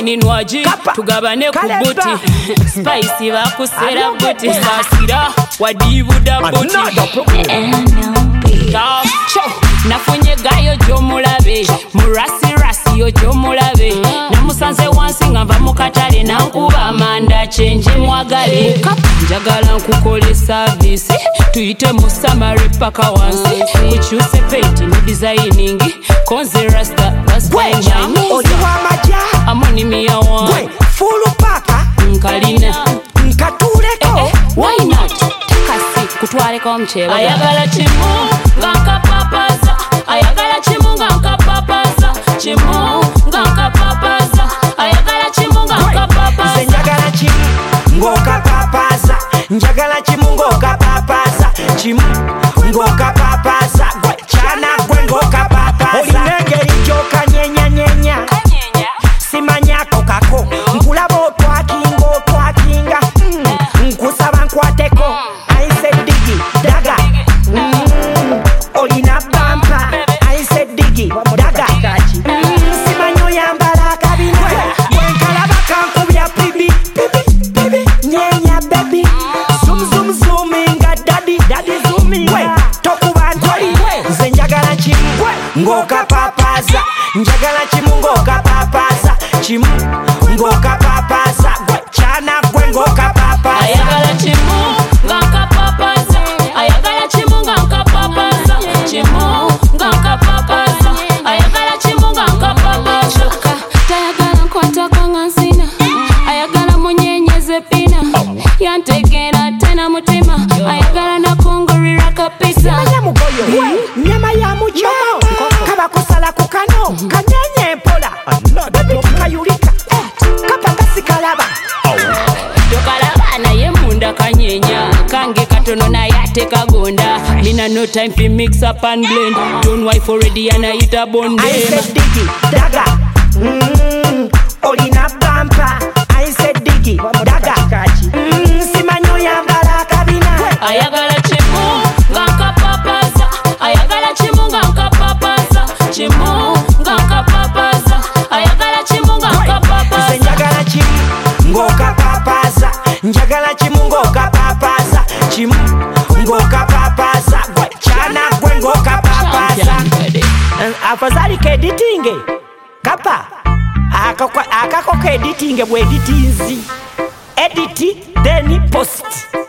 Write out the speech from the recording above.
nini nwaji tugabane ku buti spicy bakusera buti sasira wadibuda buti nafunye gayo jomulabe murasi yo jomulabe namusanze wansi ngava mukatale nankuba amanda chenje mwagale njagala nkukole service tuyite mu summary paka wansi kuchuse paint ne designing konze rasta oliwa maja amoni miya wan fulu paka nkalina nkatuleko why not kasi kutwaleko mchebe ayagala chimu ngakapapaza ayagala chimu ngakapapaza chimu ngakapapaza ayagala chimu ngakapapaza njagala chimu ngokapapaza njagala chimu ngokapapaza chimu ngokapapaza chana gwe ngokapapaza olinengeri joka nyenya simanyako kako nkulaba otwakinga nkusaba nkwateko I said digi daga olina bampa I said digi daga simanyo yambala kabina wenkalaba kankubya bibi nyenya baby zooming daddy zooming tokuba ntoli nze njagala chimu ngokapapaza njagala chimu ngokapapaza chimu ngokapapaza chana gwe ngokapapaza ayagala chimu ngakapapaza ayagala chimu ngakapapaza chimu ngakapapaza ayagala chimu ngakapapaza tayagala nkwatako ngansina ayagala munyenyeze pina yantegera tena mutima ayagala nakungurira kapisa nyama ya muchomo kaba kusala kukano kanyenye mpola kayulika kapa kasikalaba tokalaba naye munda kanyenya kange katono naye atekagonda nina no time to mix up and blend don't wife already anaita bonde I said digi daga olina bampa I said digi daga simanyo yambala kabina ayagala chimu ngakapapaza ayagala chimu ngakapapaza chimu ngakapapaza ayagala chimu ngakapapaza njagala chimu ngokapapaza njagala chimu ngokapapaza chimu ngokapapaza chana gwe ngokapapaza afadhali keditinge kapa akako keditinge bwe editinzi edit then post